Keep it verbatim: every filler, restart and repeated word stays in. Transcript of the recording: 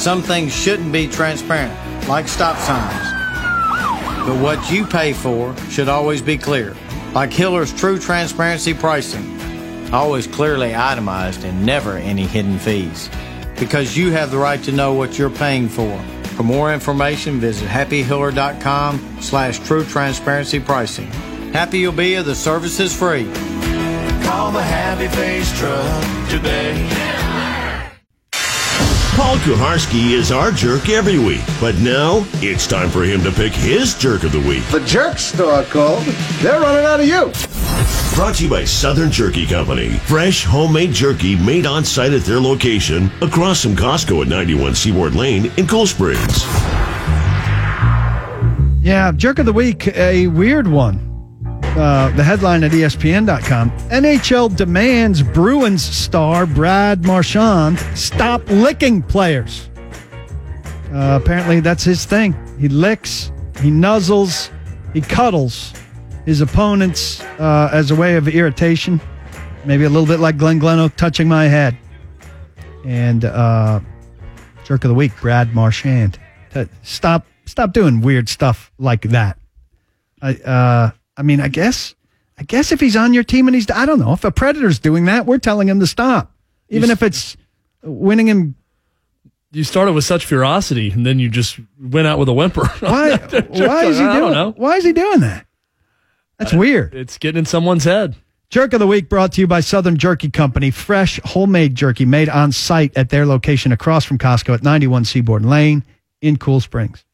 Some things shouldn't be transparent, like stop signs. But what you pay for should always be clear, like Hiller's True Transparency Pricing. Always clearly itemized and never any hidden fees. Because you have the right to know what you're paying for. For more information, visit happyhiller.com slash true transparency pricing. Happy you'll be if the service is free. Call the Happy Face Truck today. Paul Kuharsky is our jerk every week, but now it's time for him to pick his jerk of the week. The jerk store called. They're running out of you. Brought to you by Southern Jerky Company. Fresh, homemade jerky made on site at their location across from Costco at ninety-one Seaboard Lane in Cool Springs. Yeah, jerk of the week, a weird one. Uh, the headline at E S P N dot com. N H L demands Bruins star Brad Marchand stop licking players. Uh, apparently that's his thing. He licks, he nuzzles, he cuddles his opponents uh, as a way of irritation. Maybe a little bit like Glenn Gleno touching my head. And uh, jerk of the week, Brad Marchand. Stop, stop doing weird stuff like that. I, uh, I mean, I guess, I guess if he's on your team and he's, I don't know, if a Predator's doing that, we're telling him to stop, even if it's winning him. You started with such ferocity, and then you just went out with a whimper. Why? Why is he I don't doing? know. Why is he doing that? That's weird. It's getting in someone's head. Jerk of the week brought to you by Southern Jerky Company. Fresh, homemade jerky made on site at their location across from Costco at ninety-one Seaboard Lane in Cool Springs.